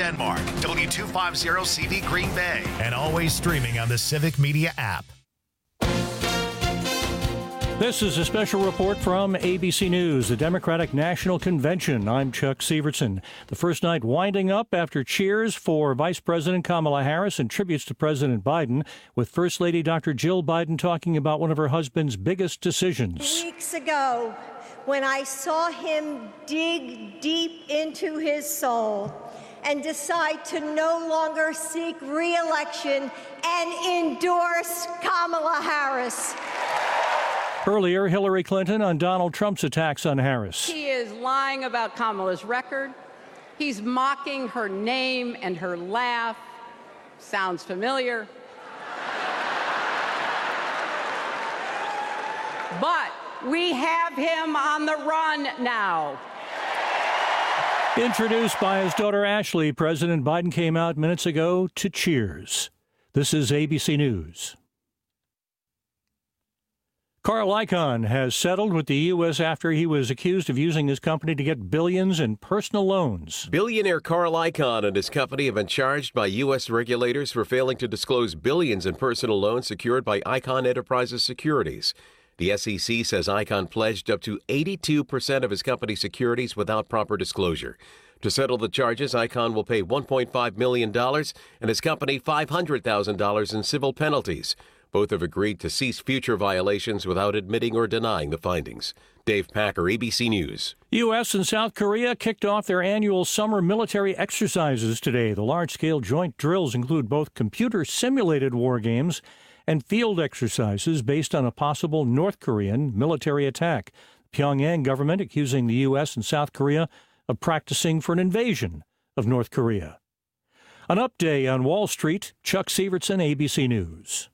Denmark, W250CV Green Bay, and always streaming on the Civic Media app. This is a special report from ABC News, the Democratic National Convention. I'm Chuck Severson. The first night winding up after cheers for Vice President Kamala Harris and tributes to President Biden, with First Lady Dr. Jill Biden talking about one of her husband's biggest decisions. Weeks ago, when I saw him dig deep into his soul and decide to no longer seek re-election and endorse Kamala Harris. Earlier, Hillary Clinton on Donald Trump's attacks on Harris. He is lying about Kamala's record. He's mocking her name and her laugh. Sounds familiar. But we have him on the run now. Introduced by his daughter Ashley, President Biden came out minutes ago to cheers. This is ABC News. Carl Icahn has settled with the U.S. after he was accused of using his company to get billions in personal loans. Billionaire Carl Icahn and his company have been charged by U.S. regulators for failing to disclose billions in personal loans secured by Icahn Enterprises Securities. The SEC says Icahn pledged up to 82% of his company's securities without proper disclosure. To settle the charges, Icahn will pay $1.5 million and his company $500,000 in civil penalties. Both have agreed to cease future violations without admitting or denying the findings. Dave Packer, ABC News. U.S. and South Korea kicked off their annual summer military exercises today. The large-scale joint drills include both computer-simulated war games and field exercises based on a possible North Korean military attack. The Pyongyang government accusing the U.S. and South Korea of practicing for an invasion of North Korea. An update on Wall Street, Chuck Severson, ABC News.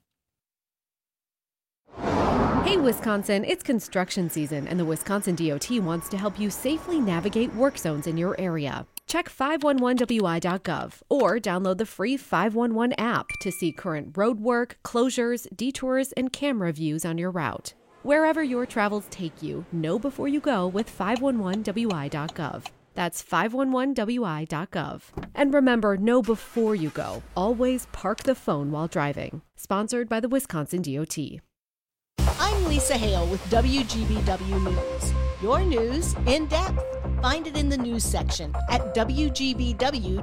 Hey, Wisconsin, it's construction season, and the Wisconsin DOT wants to help you safely navigate work zones in your area. Check 511wi.gov or download the free 511 app to see current road work, closures, detours, and camera views on your route. Wherever your travels take you, know before you go with 511wi.gov. That's 511wi.gov. And remember, know before you go. Always park the phone while driving. Sponsored by the Wisconsin DOT. I'm Lisa Hale with WGBW News. Your news in depth. Find it in the news section at WGBW.fm.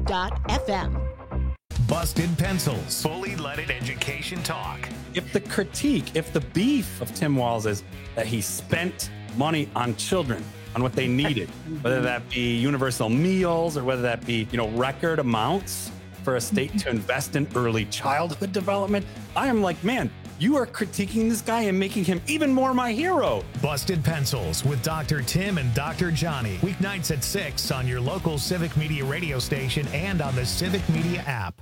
Busted Pencils. Fully leaded education talk. If the beef of Tim Walz is that he spent money on children, on what they needed, whether that be universal meals or whether that be, record amounts for a state to invest in early childhood development, I am like, man, you are critiquing this guy and making him even more my hero. Busted Pencils with Dr. Tim and Dr. Johnny. Weeknights at 6 on your local Civic Media radio station and on the Civic Media app.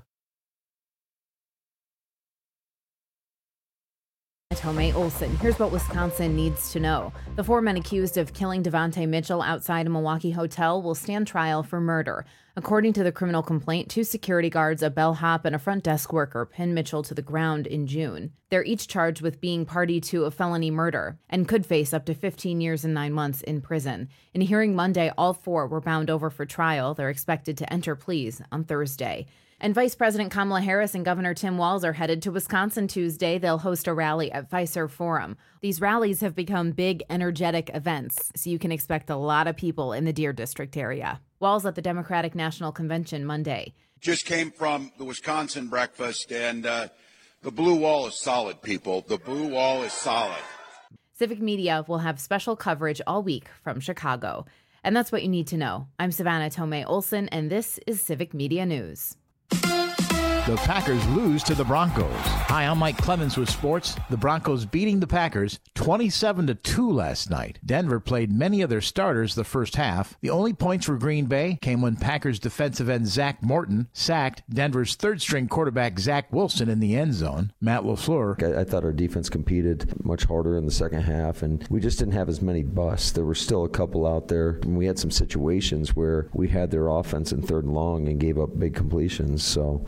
Tomei Olson. Here's what Wisconsin needs to know. The 4 men accused of killing Devontae Mitchell outside a Milwaukee hotel will stand trial for murder. According to the criminal complaint, 2 security guards, a bellhop, and a front desk worker pinned Mitchell to the ground in June. They're each charged with being party to a felony murder and could face up to 15 years and 9 months in prison. In a hearing Monday, all 4 were bound over for trial. They're expected to enter pleas on Thursday. And Vice President Kamala Harris and Governor Tim Walz are headed to Wisconsin Tuesday. They'll host a rally at Fiserv Forum. These rallies have become big, energetic events, so you can expect a lot of people in the Deer District area. Walz at the Democratic National Convention Monday. Just came from the Wisconsin breakfast, and the blue wall is solid, people. The blue wall is solid. Civic Media will have special coverage all week from Chicago. And that's what you need to know. I'm Savannah Tomei Olson, and this is Civic Media News. The Packers lose to the Broncos. Hi, I'm Mike Clemens with sports. The Broncos beating the Packers 27-2 last night. Denver played many of their starters the first half. The only points for Green Bay came when Packers defensive end Zach Morton sacked Denver's third-string quarterback Zach Wilson in the end zone. Matt LaFleur. I thought our defense competed much harder in the second half, and we just didn't have as many busts. There were still a couple out there, and we had some situations where we had their offense in third and long and gave up big completions. So that's an area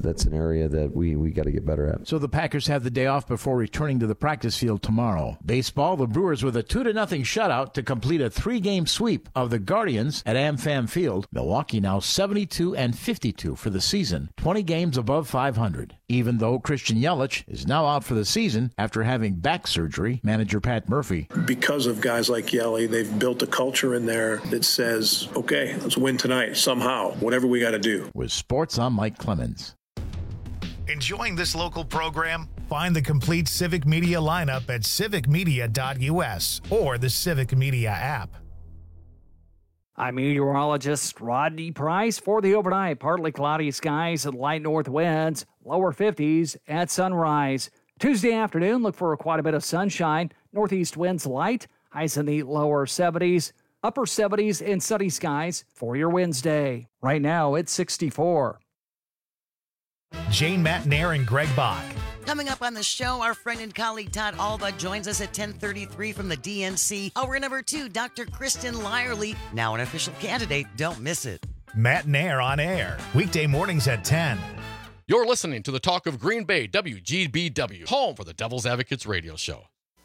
area that we got to get better at. So the Packers have the day off before returning to the practice field tomorrow. Baseball, the Brewers with a 2-0 shutout to complete a 3-game sweep of the Guardians at AmFam Field. Milwaukee now 72-52 for the season, 20 games above 500. Even though Christian Yelich is now out for the season after having back surgery, manager Pat Murphy. Because of guys like Yelly, they've built a culture in there that says, okay, let's win tonight somehow, whatever we got to do. With sports, I'm Mike Clemens. Enjoying this local program? Find the complete Civic Media lineup at civicmedia.us or the Civic Media app. I'm meteorologist Rodney Price for the overnight. Partly cloudy skies and light north winds, lower 50s at sunrise. Tuesday afternoon, look for quite a bit of sunshine. Northeast winds light, highs in the lower 70s, upper 70s and sunny skies for your Wednesday. Right now, it's 64. Jane Matnair and Greg Bach. Coming up on the show, our friend and colleague Todd Alba joins us at 10:33 from the DNC. Hour number 2, Dr. Kristen Lyerly, now an official candidate. Don't miss it. Matnair on air, weekday mornings at 10. You're listening to the Talk of Green Bay, WGBW, home for the Devil's Advocates radio show.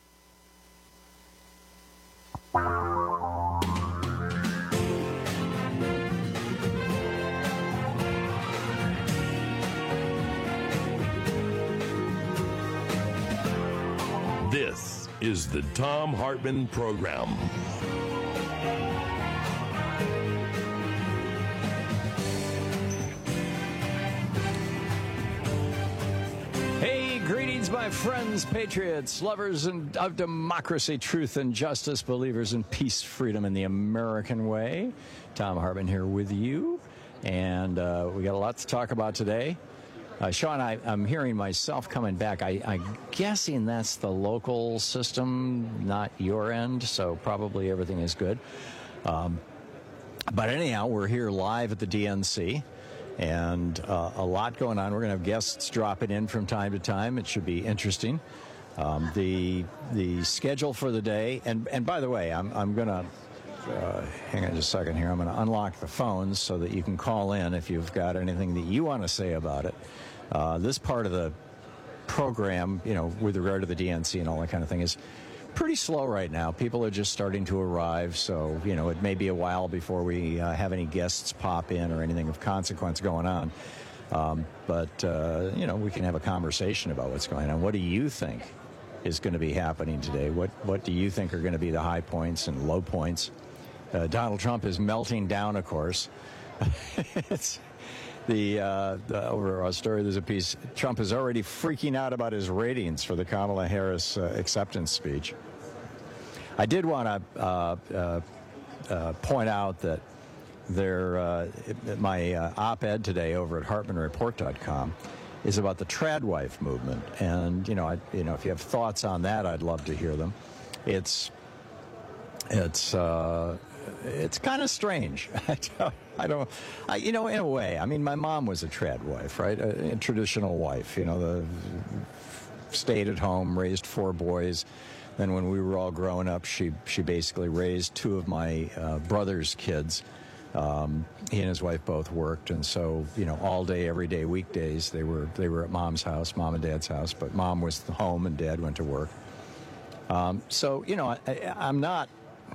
This is the Thom Hartmann Program. Hey, greetings, my friends, patriots, lovers of democracy, truth, and justice, believers in peace, freedom, and the American way. Thom Hartmann here with you, and we got a lot to talk about today. Sean, I'm hearing myself coming back. I'm guessing that's the local system, not your end, so probably everything is good. But anyhow, we're here live at the DNC, and a lot going on. We're going to have guests dropping in from time to time. It should be interesting. The schedule for the day, and by the way, I'm going to hang on just a second here. I'm going to unlock the phones so that you can call in if you've got anything that you want to say about it. This part of the program, with regard to the DNC and all that kind of thing, is pretty slow right now. People are just starting to arrive, so, it may be a while before we have any guests pop in or anything of consequence going on. But we can have a conversation about what's going on. What do you think is going to be happening today? What do you think are going to be the high points and low points? Donald Trump is melting down, of course. It's over our story, there's a piece. Trump is already freaking out about his ratings for the Kamala Harris acceptance speech. I did want to point out that my op-ed today over at HartmanReport.com is about the tradwife movement, and if you have thoughts on that, I'd love to hear them. It's kind of strange. In a way. I mean, my mom was a trad wife, right? A traditional wife, stayed at home, raised 4 boys. Then when we were all growing up, she basically raised 2 of my brother's kids. He and his wife both worked, and so, all day, every day, weekdays, they were at mom's house, mom and dad's house, but mom was home and dad went to work. So, I'm not,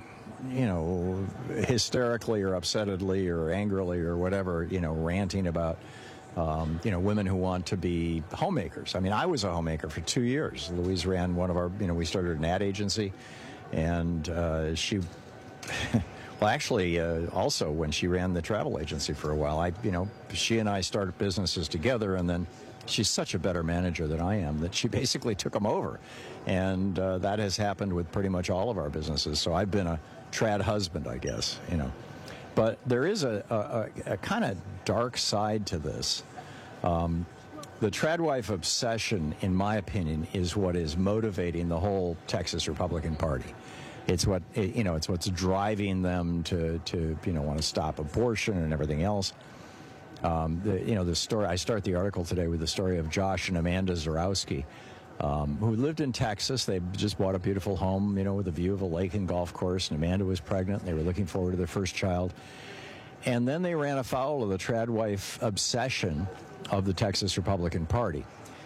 hysterically or upsettedly or angrily or whatever, ranting about, women who want to be homemakers. I mean, I was a homemaker for 2 years. Louise ran one of our, we started an ad agency, and she, well, actually, also when she ran the travel agency for a while, she and I started businesses together, and then she's such a better manager than I am that she basically took them over. And that has happened with pretty much all of our businesses. So I've been a trad husband, I guess, But there is a kind of dark side to this. The tradwife obsession, in my opinion, is what is motivating the whole Texas Republican Party. It's what, it's what's driving them to want to stop abortion and everything else. The story, I start the article today with the story of Josh and Amanda Zarowski, who lived in Texas. They just bought a beautiful home, with a view of a lake and golf course, and Amanda was pregnant. They were looking forward to their first child. And then they ran afoul of the tradwife obsession of the Texas Republican Party.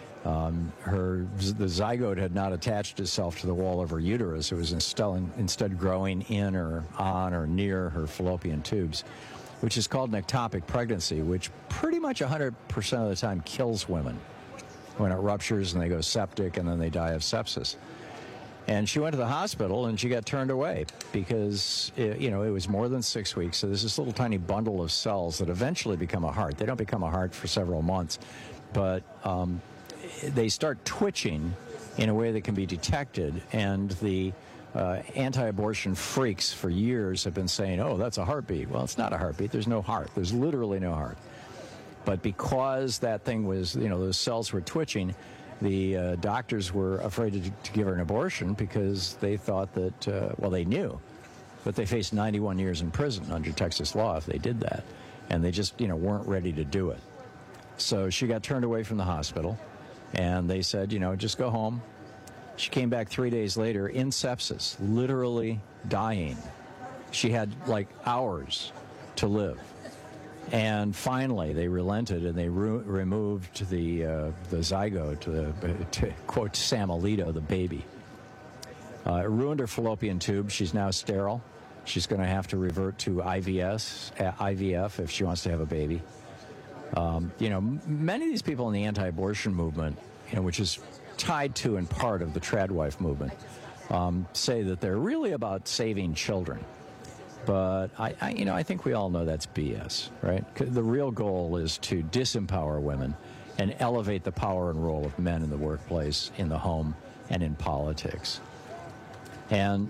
The zygote had not attached itself to the wall of her uterus. It was instead growing in or on or near her fallopian tubes, which is called an ectopic pregnancy, which pretty much 100% of the time kills women when it ruptures and they go septic and then they die of sepsis. And she went to the hospital and she got turned away because, it was more than 6 weeks. So there's this little tiny bundle of cells that eventually become a heart. They don't become a heart for several months, but they start twitching in a way that can be detected. And the anti-abortion freaks for years have been saying, oh, that's a heartbeat. Well, it's not a heartbeat. There's no heart. There's literally no heart. But because that thing was, those cells were twitching, the doctors were afraid to give her an abortion because they thought that, they knew, but they faced 91 years in prison under Texas law if they did that. And they just, weren't ready to do it. So she got turned away from the hospital, and they said, just go home. She came back 3 days later in sepsis, literally dying. She had hours to live. And finally, they relented and they removed the zygote, to quote Sam Alito, the baby. It ruined her fallopian tube. She's now sterile. She's going to have to revert to IVF if she wants to have a baby. Many of these people in the anti-abortion movement, which is tied to and part of the tradwife movement, say that they're really about saving children. But I think we all know that's BS, right? The real goal is to disempower women and elevate the power and role of men in the workplace, in the home, and in politics. And,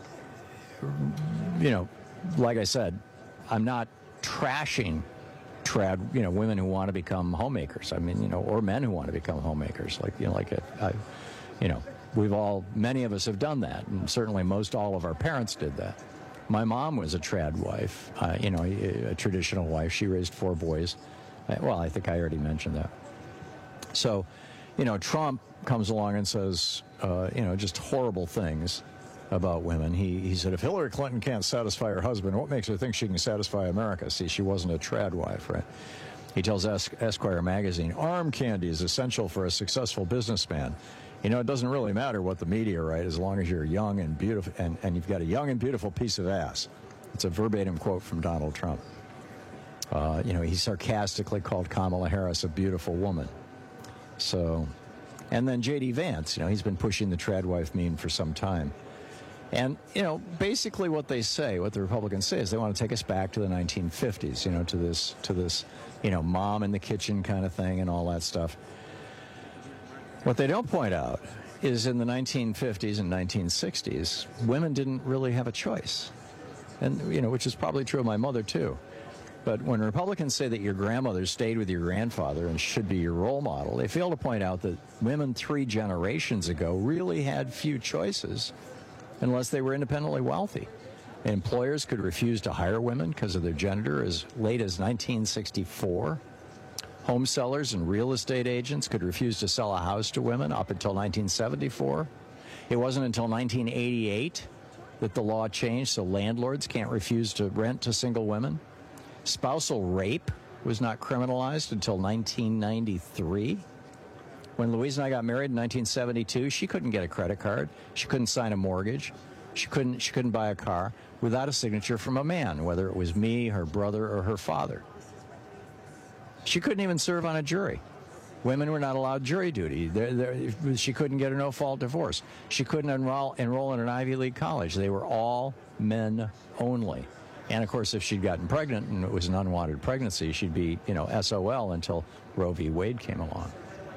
like I said, I'm not trashing women who want to become homemakers. I mean, or men who want to become homemakers. Many of us have done that, and certainly most all of our parents did that. My mom was a trad wife, a traditional wife. She raised 4 boys. I think I already mentioned that. So, Trump comes along and says, just horrible things about women. He said, if Hillary Clinton can't satisfy her husband, what makes her think she can satisfy America? See, she wasn't a trad wife, right? He tells Esquire magazine, arm candy is essential for a successful businessman. It doesn't really matter what the media write as long as you're young and beautiful and you've got a young and beautiful piece of ass. It's a verbatim quote from Donald Trump. He sarcastically called Kamala Harris a beautiful woman. So, and then J.D. Vance, he's been pushing the tradwife meme for some time. And, basically what the Republicans say is they want to take us back to the 1950s, to this, mom in the kitchen kind of thing and all that stuff. What they don't point out is in the 1950s and 1960s, women didn't really have a choice. And, which is probably true of my mother, too. But when Republicans say that your grandmother stayed with your grandfather and should be your role model, they fail to point out that women 3 generations ago really had few choices unless they were independently wealthy. Employers could refuse to hire women because of their gender as late as 1964. Home sellers and real estate agents could refuse to sell a house to women up until 1974. It wasn't until 1988 that the law changed, so landlords can't refuse to rent to single women. Spousal rape was not criminalized until 1993. When Louise and I got married in 1972, she couldn't get a credit card. She couldn't sign a mortgage. She couldn't buy a car without a signature from a man, whether it was me, her brother, or her father. She couldn't even serve on a jury. Women were not allowed jury duty. She couldn't get a no-fault divorce. She couldn't enroll in an Ivy League college. They were all men only. And, of course, if she'd gotten pregnant and it was an unwanted pregnancy, she'd be, SOL until Roe v. Wade came along.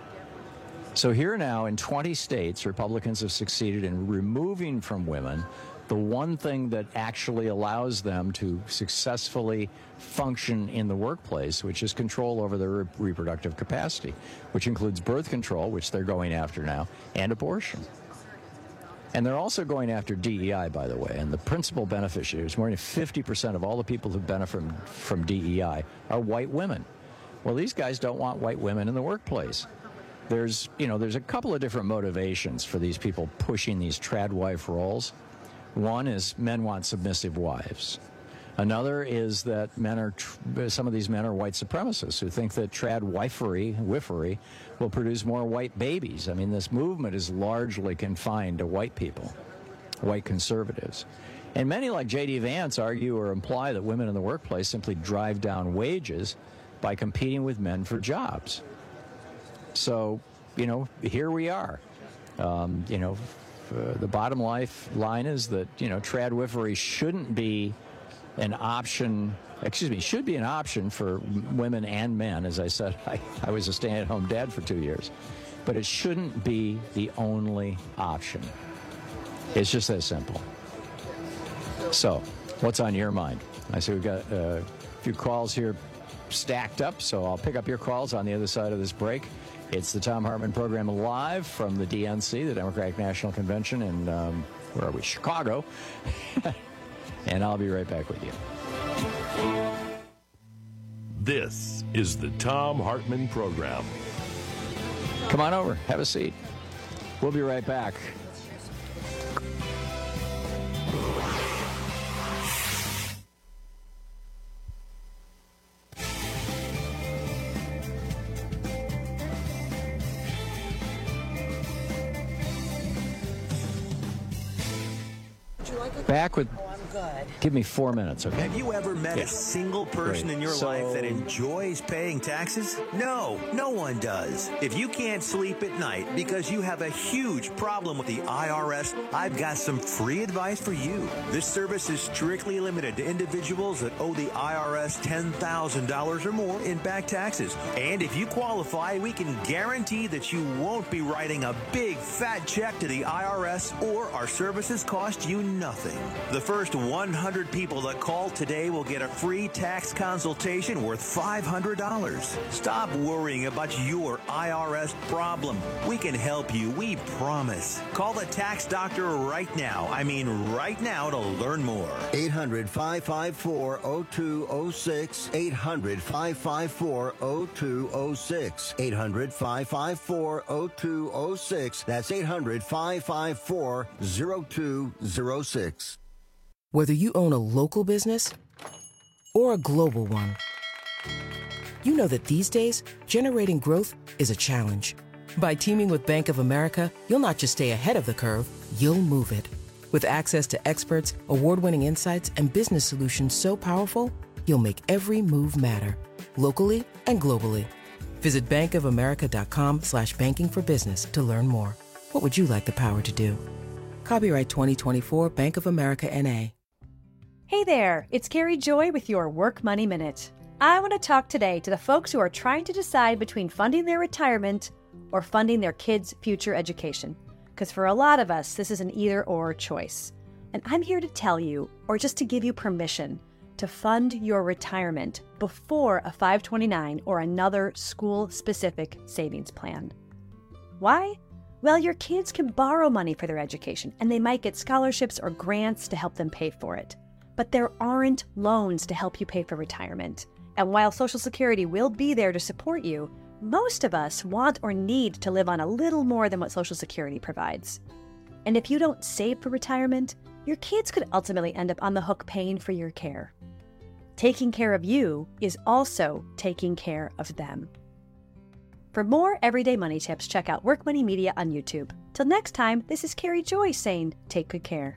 So here now in 20 states, Republicans have succeeded in removing from women the one thing that actually allows them to successfully function in the workplace, which is control over their reproductive capacity, which includes birth control, which they're going after now, and abortion. And they're also going after DEI, by the way, and the principal beneficiaries, more than 50% of all the people who benefit from DEI are white women. Well, these guys don't want white women in the workplace. There's a couple of different motivations for these people pushing these trad wife roles. One is men want submissive wives. Another is that some of these men are white supremacists who think that trad wiffery will produce more white babies. I mean, this movement is largely confined to white people, white conservatives. And many like J.D. Vance argue or imply that women in the workplace simply drive down wages by competing with men for jobs. So, here we are. The bottom line is that, tradwifery shouldn't be an option, should be an option for women and men. As I said, I was a stay-at-home dad for 2 years. But it shouldn't be the only option. It's just that simple. So, what's on your mind? I see we've got a few calls here stacked up, so I'll pick up your calls on the other side of this break. It's the Thom Hartmann Program live from the DNC, the Democratic National Convention in, where are we, Chicago. And I'll be right back with you. This is the Thom Hartmann Program. Come on over, have a seat. We'll be right back. Back with... Give me 4 minutes, okay? Have you ever met a single person in your life that enjoys paying taxes? No, no one does. If you can't sleep at night because you have a huge problem with the IRS, I've got some free advice for you. This service is strictly limited to individuals that owe the IRS $10,000 or more in back taxes. And if you qualify, we can guarantee that you won't be writing a big fat check to the IRS, or our services cost you nothing. The first 100 people that call today will get a free tax consultation worth $500. Stop worrying about your IRS problem. We can help you, we promise. Call the tax doctor right now. I mean right now, to learn more. 800-554-0206. 800-554-0206. 800-554-0206. That's 800-554-0206. Whether you own a local business or a global one, you know that these days, generating growth is a challenge. By teaming with Bank of America, you'll not just stay ahead of the curve, you'll move it. With access to experts, award-winning insights, and business solutions so powerful, you'll make every move matter, locally and globally. Visit bankofamerica.com/banking for business to learn more. What would you like the power to do? Copyright 2024 Bank of America N.A. Hey there, it's Carrie Joy with your Work Money Minute. I want to talk today to the folks who are trying to decide between funding their retirement or funding their kids' future education. Because for a lot of us, this is an either-or choice. And I'm here to tell you, or just to give you permission, to fund your retirement before a 529 or another school-specific savings plan. Why? Well, your kids can borrow money for their education, and they might get scholarships or grants to help them pay for it. But there aren't loans to help you pay for retirement. And while Social Security will be there to support you, most of us want or need to live on a little more than what Social Security provides. And if you don't save for retirement, your kids could ultimately end up on the hook paying for your care. Taking care of you is also taking care of them. For more everyday money tips, check out Work Money Media on YouTube. Till next time, this is Carrie Joy saying, take good care.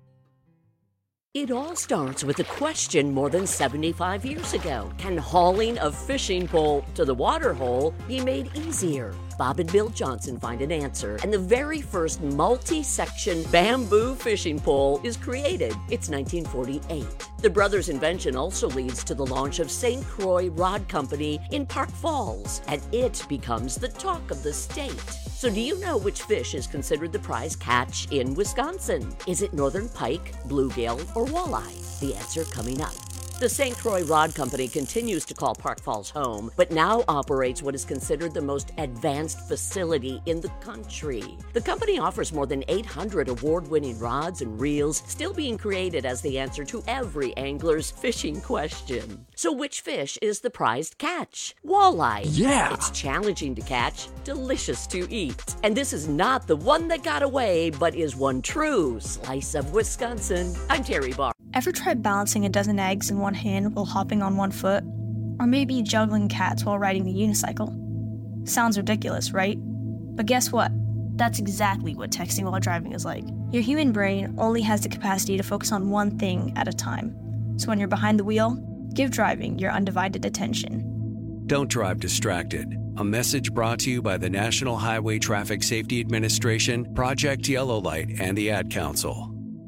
It all starts with a question more than 75 years ago. Can hauling a fishing pole to the water hole be made easier? Bob and Bill Johnson find an answer, and the very first multi-section bamboo fishing pole is created. It's 1948. The brothers' invention also leads to the launch of St. Croix Rod Company in Park Falls, and it becomes the talk of the state. So do you know which fish is considered the prize catch in Wisconsin? Is it northern pike, bluegill, or walleye? The answer coming up. The St. Croix Rod Company continues to call Park Falls home, but now operates what is considered the most advanced facility in the country. The company offers more than 800 award-winning rods and reels, still being created as the answer to every angler's fishing question. So which fish is the prized catch? Walleye. Yeah! It's challenging to catch, delicious to eat. And this is not the one that got away, but is one true slice of Wisconsin. I'm Terry Barr. Ever tried balancing a dozen eggs in one hand while hopping on one foot? Or maybe juggling cats while riding a unicycle? Sounds ridiculous, right? But guess what? That's exactly what texting while driving is like. Your human brain only has the capacity to focus on one thing at a time. So when you're behind the wheel, give driving your undivided attention. Don't drive distracted. A message brought to you by the National Highway Traffic Safety Administration, Project Yellow Light, and the Ad Council.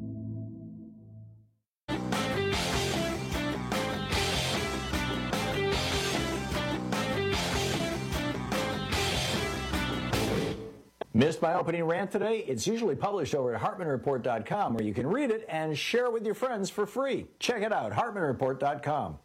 Missed my opening rant today? It's usually published over at HartmanReport.com, where you can read it and share it with your friends for free. Check it out, HartmanReport.com.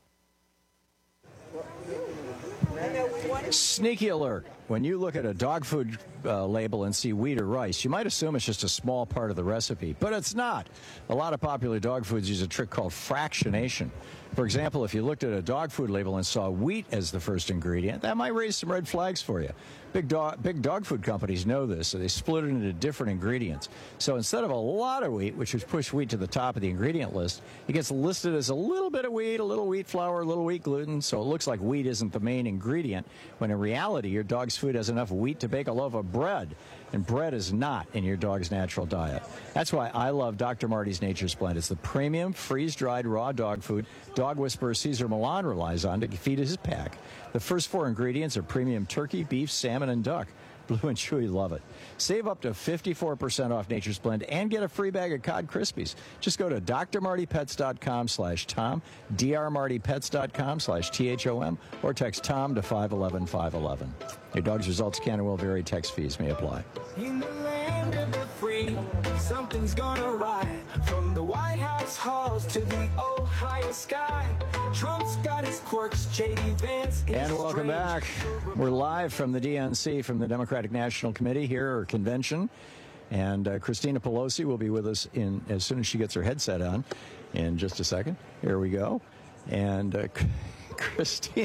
Sneaky alert. When you look at a dog food label and see wheat or rice, you might assume it's just a small part of the recipe, but it's not. A lot of popular dog foods use a trick called fractionation. For example, if you looked at a dog food label and saw wheat as the first ingredient, that might raise some red flags for you. Big dog food companies know this, so they split it into different ingredients. So instead of a lot of wheat, which would push wheat to the top of the ingredient list, it gets listed as a little bit of wheat, a little wheat flour, a little wheat gluten, so it looks like wheat isn't the main ingredient, when in reality, your dog's food has enough wheat to bake a loaf of bread, and bread is not in your dog's natural diet. That's why I love Dr. Marty's Nature's Blend. It's the premium, freeze-dried, raw dog food dog whisperer Cesar Millan relies on to feed his pack. The first 4 ingredients are premium turkey, beef, salmon, and duck. Blue and Chewy love it. Save up to 54% off Nature's Blend and get a free bag of Cod Krispies. Just go to drmartypets.com/Tom, drmartypets.com/THOM, or text Tom to 511-511. Your dog's results can and will vary. Text fees may apply. In the land of the free, something's gonna ride. From the White House halls to the Ohio sky, Trump's got his quirks, J.D. Vance. And welcome back. We're live from the DNC, from the Democratic National Committee here, or convention. And Christina Pelosi will be with us as soon as she gets her headset on in just a second. Here we go. And Christina,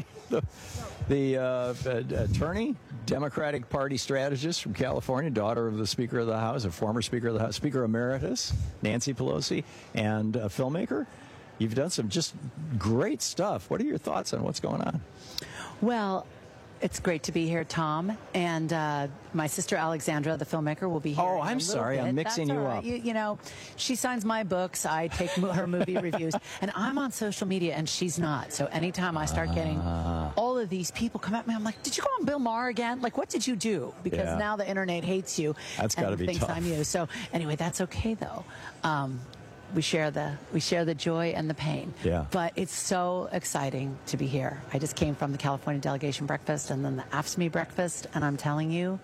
the attorney, Democratic Party strategist from California, daughter of the Speaker of the House, a former Speaker of the House, Speaker Emeritus, Nancy Pelosi, and a filmmaker. You've done some just great stuff. What are your thoughts on what's going on? Well, it's great to be here, Tom. And my sister Alexandra, the filmmaker, will be here. Oh, I'm sorry. I'm mixing you up. You know, she signs my books. I take her movie reviews. And I'm on social media, and she's not. So anytime I start getting all of these people come at me, I'm like, did you go on Bill Maher again? Like, what did you do? Because now the internet hates you. That's got to be thinks tough. I'm you. So anyway, that's okay, though. We share the joy and the pain. Yeah. But it's so exciting to be here. I just came from the California delegation breakfast and then the AFSCME breakfast, and I'm telling you,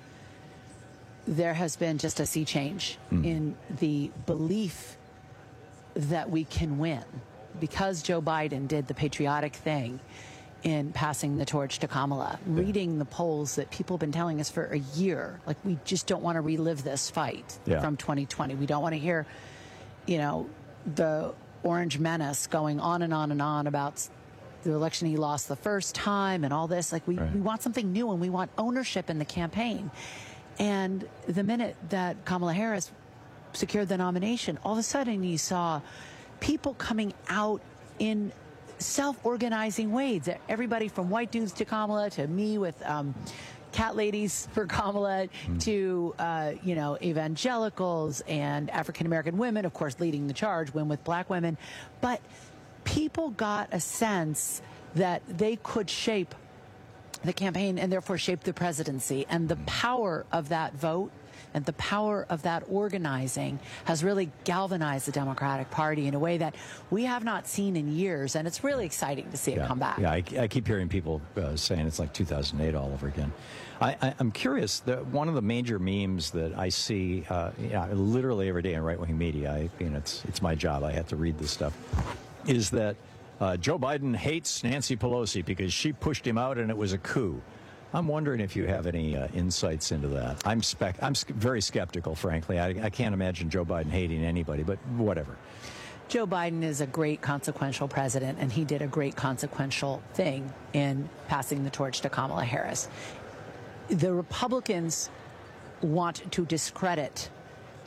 there has been just a sea change in the belief that we can win. Because Joe Biden did the patriotic thing in passing the torch to Kamala, reading the polls that people have been telling us for a year, like, we just don't want to relive this fight from 2020. We don't want to hear, you know, the orange menace going on and on and on about the election he lost the first time and all this. Like, we want something new, and we want ownership in the campaign. And the minute that Kamala Harris secured the nomination, all of a sudden you saw people coming out in self-organizing ways. Everybody from white dudes to Kamala to me with cat ladies for Kamala to, you know, evangelicals and African-American women, of course, leading the charge, Win with Black women. But people got a sense that they could shape the campaign and therefore shape the presidency. And the power of that vote and the power of that organizing has really galvanized the Democratic Party in a way that we have not seen in years. And it's really exciting to see it come back. Yeah, I keep hearing people saying it's like 2008 all over again. I'm curious, one of the major memes that I see literally every day in right-wing media, it's my job, I have to read this stuff, is that Joe Biden hates Nancy Pelosi because she pushed him out and it was a coup. I'm wondering if you have any insights into that. I'm very skeptical, frankly. I can't imagine Joe Biden hating anybody, but whatever. Joe Biden is a great consequential president, and he did a great consequential thing in passing the torch to Kamala Harris. The Republicans want to discredit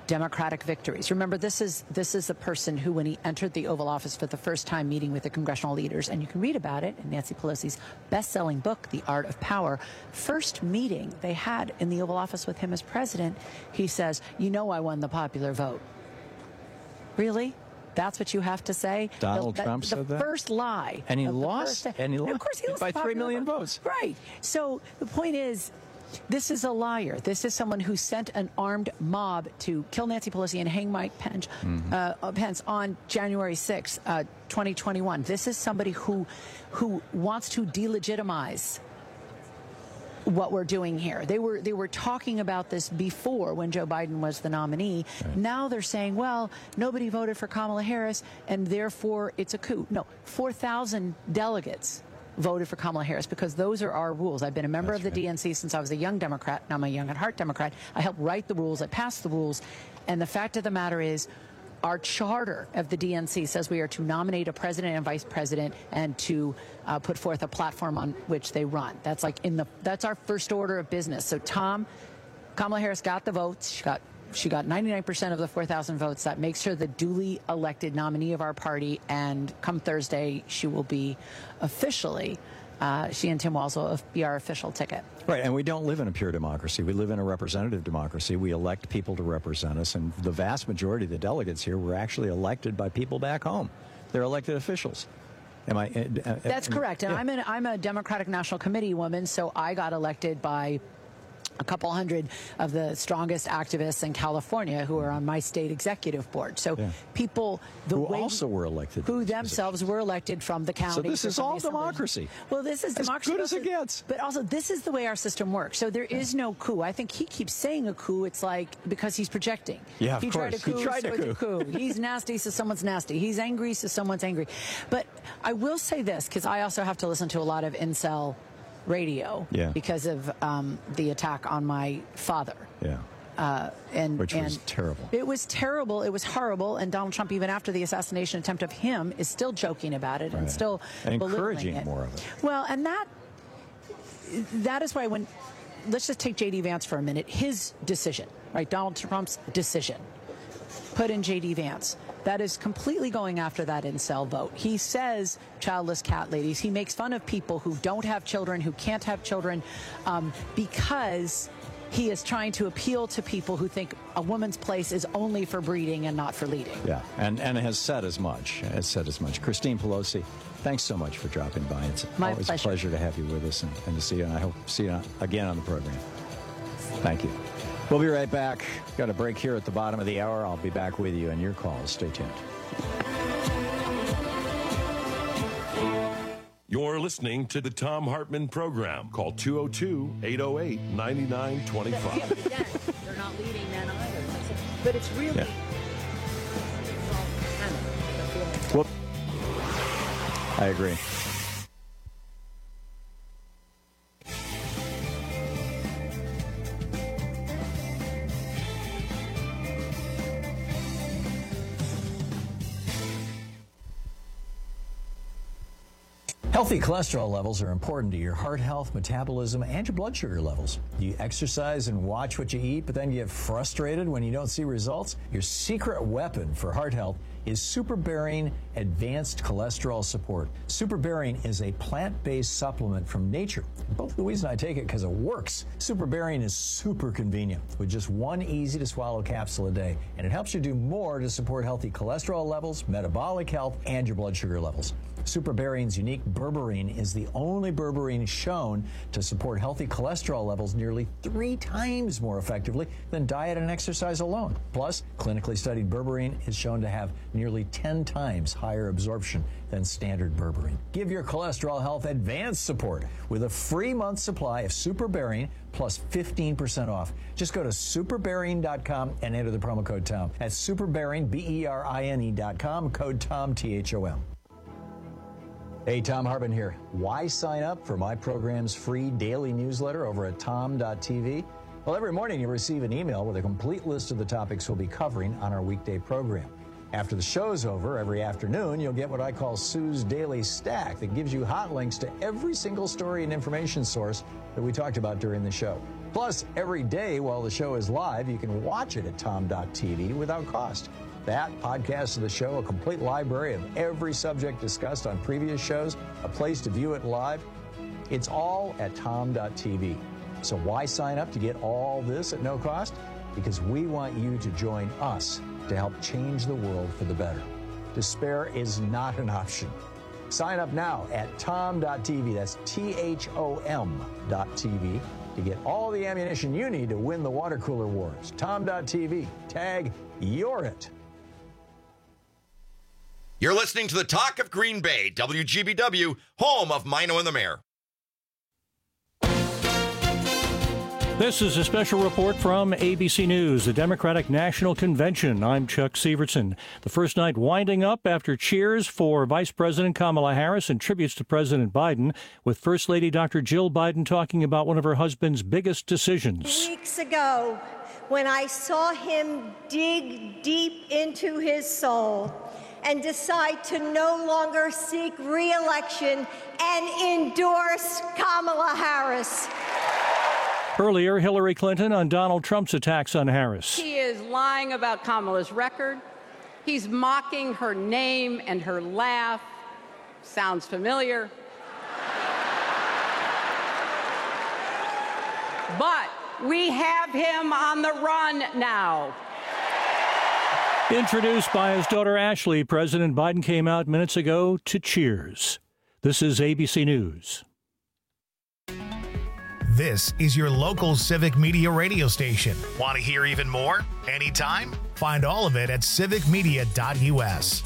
Democratic victories. Remember, this is the person who, when he entered the Oval Office for the first time, meeting with the congressional leaders, and you can read about it in Nancy Pelosi's best-selling book, The Art of Power. First meeting they had in the Oval Office with him as president, he says, "You know, I won the popular vote." Really? That's what you have to say? Donald Trump said that? The first lie. And he lost. And of course he lost by 3 million votes. Right. So the point is, this is a liar. This is someone who sent an armed mob to kill Nancy Pelosi and hang Mike Pence, Pence on January 6th, 2021. This is somebody who wants to delegitimize what we're doing here. They were talking about this before, when Joe Biden was the nominee. Right. Now they're saying, well, nobody voted for Kamala Harris, and therefore it's a coup. No, 4,000 delegates voted for Kamala Harris, because those are our rules. I've been a member of the DNC since I was a young Democrat. Now I'm a young at heart Democrat. I helped write the rules. I passed the rules. And the fact of the matter is, our charter of the DNC says we are to nominate a president and vice president and to put forth a platform on which they run. That's like that's our first order of business. So Kamala Harris got the votes. She got 99% of the 4,000 votes. That makes her the duly elected nominee of our party. And come Thursday, she will be officially, she and Tim Walz will be our official ticket. Right, and we don't live in a pure democracy. We live in a representative democracy. We elect people to represent us, and the vast majority of the delegates here were actually elected by people back home. They're elected officials. That's correct. And yeah. I'm a Democratic National Committee woman, so I got elected by a couple hundred of the strongest activists in California who are on my state executive board. So people who also were elected, who themselves were elected from the county. So this is all democracy. Well, this is democracy. As good as it gets. But also, this is the way our system works. So there is no coup. I think he keeps saying a coup. It's like because he's projecting. Yeah, he of tried course. a coup, He tried so a it's coup. a coup. He's nasty, so someone's nasty. He's angry, so someone's angry. But I will say this, because I also have to listen to a lot of incel radio because of the attack on my father. Yeah. Which was terrible. It was terrible. It was horrible. And Donald Trump, even after the assassination attempt of him, is still joking about it and still encouraging it. more of it. Well, and that is why let's just take J.D. Vance for a minute. His decision, right? Donald Trump's decision. Put in J.D. Vance. That is completely going after that incel vote. He says childless cat ladies. He makes fun of people who don't have children, who can't have children, because he is trying to appeal to people who think a woman's place is only for breeding and not for leading. Yeah, and has said as much. Christine Pelosi, thanks so much for dropping by. It's always a pleasure to have you with us and to see you. And I hope to see you again on the program. Thank you. We'll be right back. Got a break here at the bottom of the hour. I'll be back with you and your calls. Stay tuned. You're listening to the Thom Hartmann Program. Call 202-808-9925. Yeah, but again, they're not leading men either. But it's really... Yeah. Whoop. I agree. Healthy cholesterol levels are important to your heart health, metabolism, and your blood sugar levels. You exercise and watch what you eat, but then you get frustrated when you don't see results? Your secret weapon for heart health is SuperBarian Advanced Cholesterol Support. SuperBarian is a plant-based supplement from nature. Both Louise and I take it because it works. SuperBarian is super convenient with just one easy-to-swallow capsule a day, and it helps you do more to support healthy cholesterol levels, metabolic health, and your blood sugar levels. SuperBarian's unique berberine is the only berberine shown to support healthy cholesterol levels nearly 3 times more effectively than diet and exercise alone. Plus, clinically studied berberine is shown to have nearly 10 times higher absorption than standard berberine. Give your cholesterol health advanced support with a free month supply of SuperBarian plus 15% off. Just go to superbarian.com and enter the promo code TOM. That's SuperBarian, BERINE.com, code TOM, THOM. Hey, Thom Hartmann here. Why sign up for my program's free daily newsletter over at tom.tv? Well, every morning you receive an email with a complete list of the topics we'll be covering on our weekday program. After the show's over, every afternoon, you'll get what I call Sue's Daily Stack that gives you hot links to every single story and information source that we talked about during the show. Plus, every day while the show is live, you can watch it at tom.tv without cost. That, podcasts of the show, a complete library of every subject discussed on previous shows, a place to view it live. It's all at tom.tv. So why sign up to get all this at no cost? Because we want you to join us to help change the world for the better. Despair is not an option. Sign up now at tom.tv. That's THOM.tv to get all the ammunition you need to win the water cooler wars. Tom.tv. Tag You're It. You're listening to the Talk of Green Bay, WGBW, home of Mino and the Mayor. This is a special report from ABC News, the Democratic National Convention. I'm Chuck Severson. The first night winding up after cheers for Vice President Kamala Harris and tributes to President Biden, with First Lady Dr. Jill Biden talking about one of her husband's biggest decisions. Weeks ago, when I saw him dig deep into his soul and decide to no longer seek re-election and endorse Kamala Harris. Earlier, Hillary Clinton on Donald Trump's attacks on Harris. He is lying about Kamala's record. He's mocking her name and her laugh. Sounds familiar. But we have him on the run now. Introduced by his daughter Ashley, President Biden came out minutes ago to cheers. This is ABC News. This is your local Civic Media radio station. Want to hear even more? Anytime? Find all of it at civicmedia.us.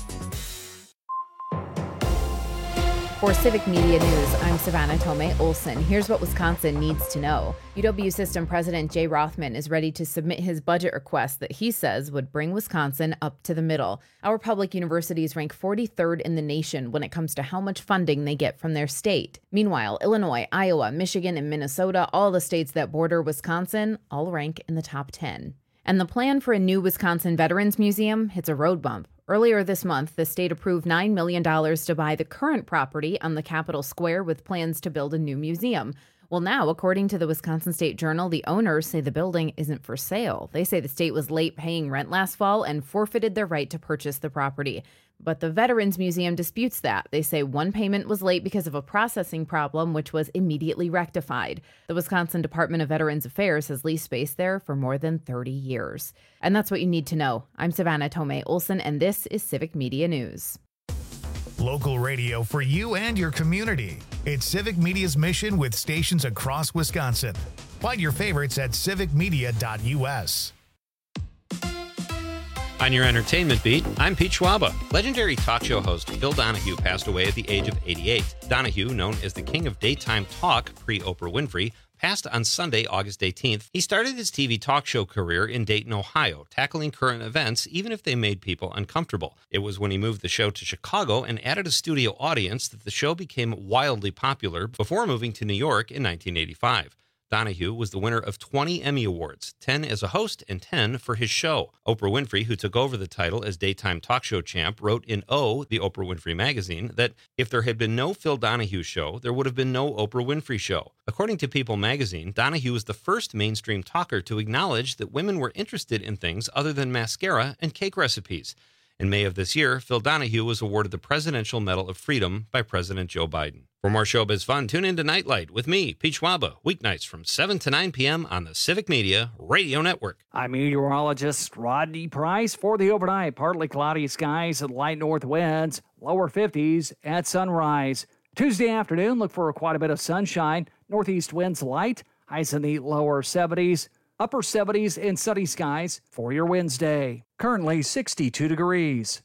For Civic Media News, I'm Savannah Tomei Olson. Here's what Wisconsin needs to know. UW System President Jay Rothman is ready to submit his budget request that he says would bring Wisconsin up to the middle. Our public universities rank 43rd in the nation when it comes to how much funding they get from their state. Meanwhile, Illinois, Iowa, Michigan, and Minnesota, all the states that border Wisconsin, all rank in the top 10. And the plan for a new Wisconsin Veterans Museum hits a road bump. Earlier this month, the state approved $9 million to buy the current property on the Capitol Square with plans to build a new museum. Well, now, according to the Wisconsin State Journal, the owners say the building isn't for sale. They say the state was late paying rent last fall and forfeited their right to purchase the property. But the Veterans Museum disputes that. They say one payment was late because of a processing problem, which was immediately rectified. The Wisconsin Department of Veterans Affairs has leased space there for more than 30 years. And that's what you need to know. I'm Savannah Tomei Olson, and this is Civic Media News. Local radio for you and your community. It's Civic Media's mission with stations across Wisconsin. Find your favorites at civicmedia.us. On your entertainment beat, I'm Pete Schwaba. Legendary talk show host Phil Donahue passed away at the age of 88. Donahue, known as the king of daytime talk pre-Oprah Winfrey, passed on Sunday, August 18th. He started his TV talk show career in Dayton, Ohio, tackling current events even if they made people uncomfortable. It was when he moved the show to Chicago and added a studio audience that the show became wildly popular before moving to New York in 1985. Donahue was the winner of 20 Emmy Awards, 10 as a host and 10 for his show. Oprah Winfrey, who took over the title as daytime talk show champ, wrote in O, the Oprah Winfrey magazine, that if there had been no Phil Donahue show, there would have been no Oprah Winfrey show. According to People magazine, Donahue was the first mainstream talker to acknowledge that women were interested in things other than mascara and cake recipes. In May of this year, Phil Donahue was awarded the Presidential Medal of Freedom by President Joe Biden. For more showbiz fun, tune in to Nightlight with me, Pete Schwaba, weeknights from 7 to 9 p.m. on the Civic Media Radio Network. I'm meteorologist Rodney Price for the overnight. Partly cloudy skies and light north winds, lower 50s at sunrise. Tuesday afternoon, look for quite a bit of sunshine. Northeast winds light, highs in the lower 70s. Upper 70s and sunny skies for your Wednesday. Currently 62 degrees.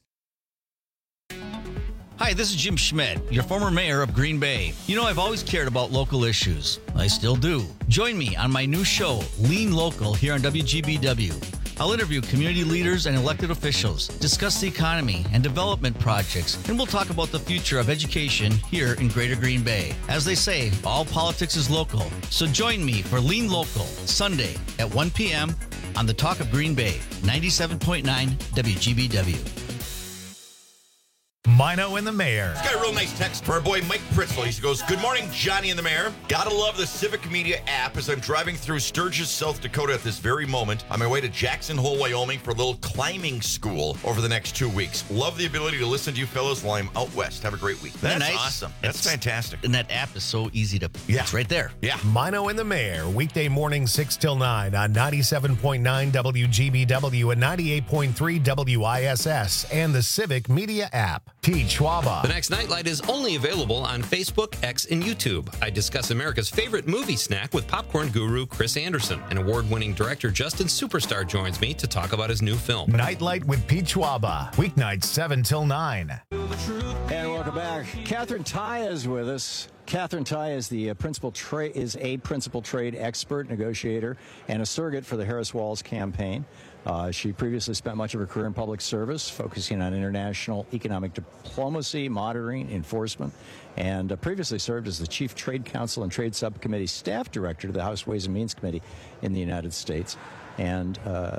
Hi, this is Jim Schmidt, your former mayor of Green Bay. You know, I've always cared about local issues. I still do. Join me on my new show, Lean Local, here on WGBW. I'll interview community leaders and elected officials, discuss the economy and development projects, and we'll talk about the future of education here in Greater Green Bay. As they say, all politics is local. So join me for Lean Local, Sunday at 1 p.m. on the Talk of Green Bay, 97.9 WGBW. Mino and the Mayor. It's got a real nice text for our boy Mike Pritzl. He goes, "Good morning, Johnny and the Mayor. Gotta love the Civic Media app as I'm driving through Sturgis, South Dakota at this very moment on my way to Jackson Hole, Wyoming for a little climbing school over the next 2 weeks. Love the ability to listen to you fellows while I'm out west. Have a great week." That's nice. awesome. That's fantastic. And that app is so easy to... Yeah. It's right there. Yeah. Mino and the Mayor, weekday morning 6 till 9 on 97.9 WGBW and 98.3 WISS and the Civic Media app. Pete Schwaba. The next Nightlight is only available on Facebook, X, and YouTube. I discuss America's favorite movie snack with popcorn guru Chris Anderson. And award-winning director Justin Superstar joins me to talk about his new film. Nightlight with Pete Schwaba, weeknights 7 till 9. And welcome back. Catherine Tai is with us. Catherine Tai is a principal trade expert, negotiator, and a surrogate for the Harris-Walz campaign. She previously spent much of her career in public service, focusing on international economic diplomacy, monitoring, enforcement, and previously served as the Chief Trade Counsel and Trade Subcommittee Staff Director to the House Ways and Means Committee in the United States. And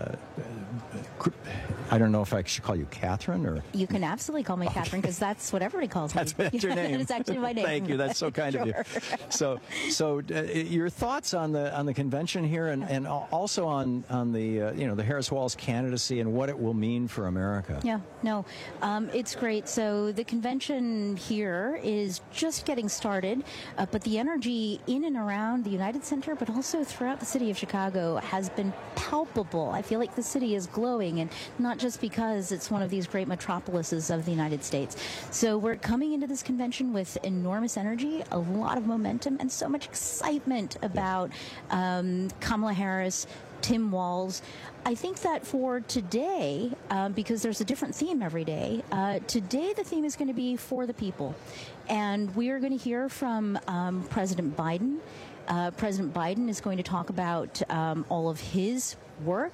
I don't know if I should call you Catherine or... You can absolutely call me Catherine because that's what everybody calls me. That's your name. It's actually my name. Thank you. That's so kind of you. So your thoughts on the convention here, and also on the Harris-Walz candidacy and what it will mean for America. Yeah, no, it's great. So the convention here is just getting started, but the energy in and around the United Center, but also throughout the city of Chicago, has been palpable. I feel like the city is glowing, and not just because it's one of these great metropolises of the United States. So we're coming into this convention with enormous energy, a lot of momentum, and so much excitement about Kamala Harris, Tim Walz. I think that for today, because there's a different theme every day, today the theme is going to be for the people. And we are going to hear from President Biden. President Biden is going to talk about all of his work,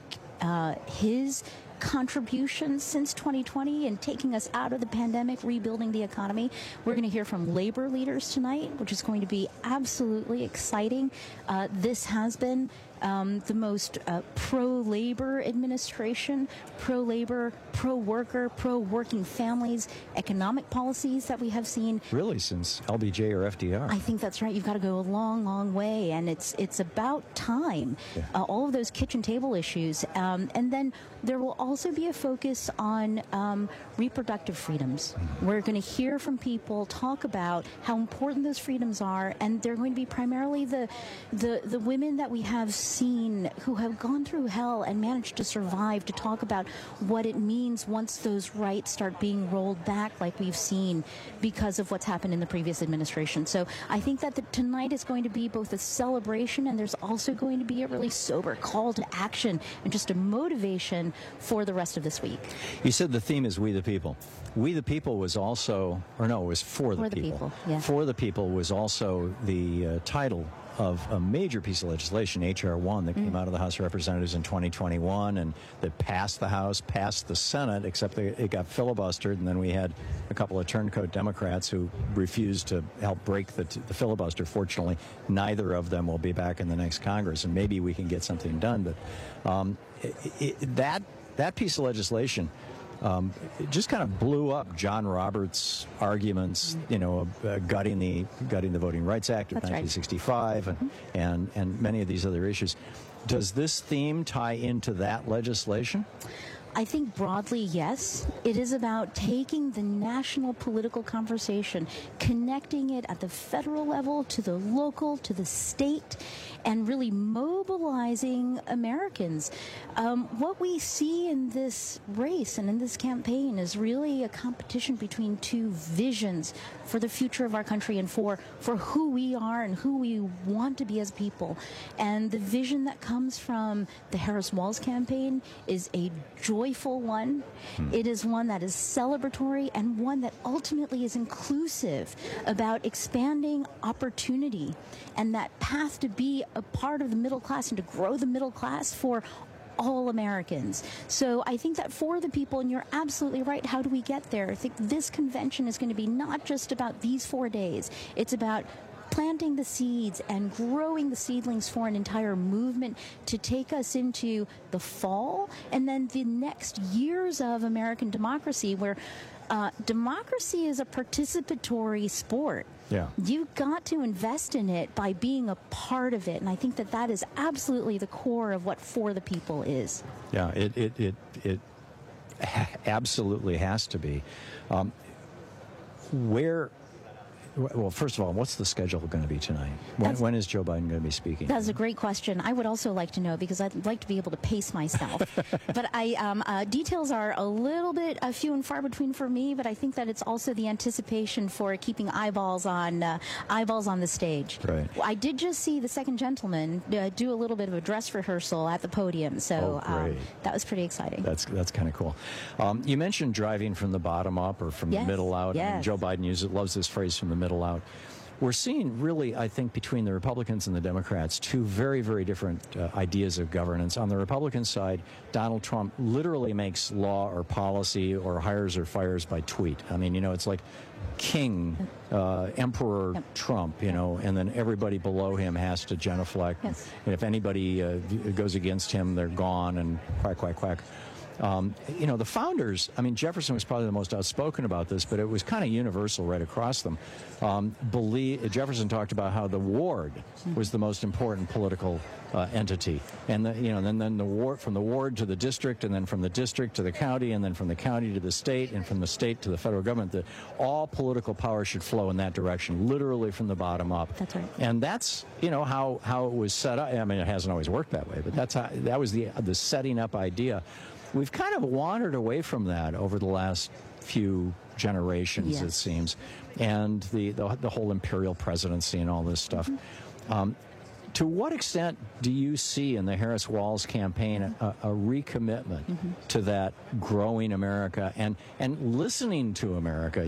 his contributions since 2020 and taking us out of the pandemic, rebuilding the economy. We're going to hear from labor leaders tonight, which is going to be absolutely exciting. This has been the most pro-labor administration, pro-labor, pro-worker, pro-working families, economic policies that we have seen. Really, since LBJ or FDR. I think that's right. You've got to go a long, long way, and it's about time. Yeah. All of those kitchen table issues. And then there will also be a focus on reproductive freedoms. Mm-hmm. We're going to hear from people talk about how important those freedoms are, and they're going to be primarily the women that we have seen who have gone through hell and managed to survive, to talk about what it means once those rights start being rolled back, like we've seen because of what's happened in the previous administration. So I think that tonight is going to be both a celebration, and there's also going to be a really sober call to action and just a motivation for the rest of this week. You said the theme is We the People. We the People was also, or no, it was For the People. Yeah. For the People was also the title of a major piece of legislation, H.R. 1, that came out of the House of Representatives in 2021 and that passed the House, passed the Senate, except it got filibustered, and then we had a couple of turncoat Democrats who refused to help break the filibuster. Fortunately, neither of them will be back in the next Congress, and maybe we can get something done. But that piece of legislation it just kind of blew up John Roberts' arguments, gutting the Voting Rights Act of 1965 and many of these other issues. Does this theme tie into that legislation? I think broadly, yes. It is about taking the national political conversation, connecting it at the federal level to the local, to the state, and really mobilizing Americans. What we see in this race and in this campaign is really a competition between two visions for the future of our country and for who we are and who we want to be as people. And the vision that comes from the Harris-Walz campaign is a joyful one. It is one that is celebratory and one that ultimately is inclusive, about expanding opportunity and that path to be a part of the middle class and to grow the middle class for all Americans. So I think that for the people, and you're absolutely right, how do we get there? I think this convention is going to be not just about these 4 days. It's about planting the seeds and growing the seedlings for an entire movement to take us into the fall and then the next years of American democracy, where democracy is a participatory sport. Yeah. You've got to invest in it by being a part of it, and I think that is absolutely the core of what For the People is. Yeah, it absolutely has to be. Well, first of all, what's the schedule going to be tonight? When is Joe Biden going to be speaking? That's a great question. I would also like to know, because I'd like to be able to pace myself. But details are a little bit few and far between for me, but I think that it's also the anticipation for keeping eyeballs on the stage. Right. I did just see the second gentleman do a little bit of a dress rehearsal at the podium, so that was pretty exciting. That's kind of cool. You mentioned driving from the bottom up or from the middle out. Yes. I mean, Joe Biden loves this phrase, from the middle out. We're seeing really, I think, between the Republicans and the Democrats, two very, very different ideas of governance. On the Republican side, Donald Trump literally makes law or policy or hires or fires by tweet. I mean, it's like King, Emperor Trump, and then everybody below him has to genuflect. Yes. And if anybody goes against him, they're gone, and quack, quack, quack. The founders, I mean, Jefferson was probably the most outspoken about this, but it was kind of universal right across them. Jefferson talked about how the ward was the most important political entity. And, then the ward, from the ward to the district, and then from the district to the county, and then from the county to the state, and from the state to the federal government, that all political power should flow in that direction, literally from the bottom up. That's right. And that's, how it was set up. I mean, it hasn't always worked that way, but that was the setting up idea. We've kind of wandered away from that over the last few generations, yes. It seems, and the whole imperial presidency and all this stuff. To what extent do you see in the Harris-Walz campaign a recommitment to that growing America and listening to America,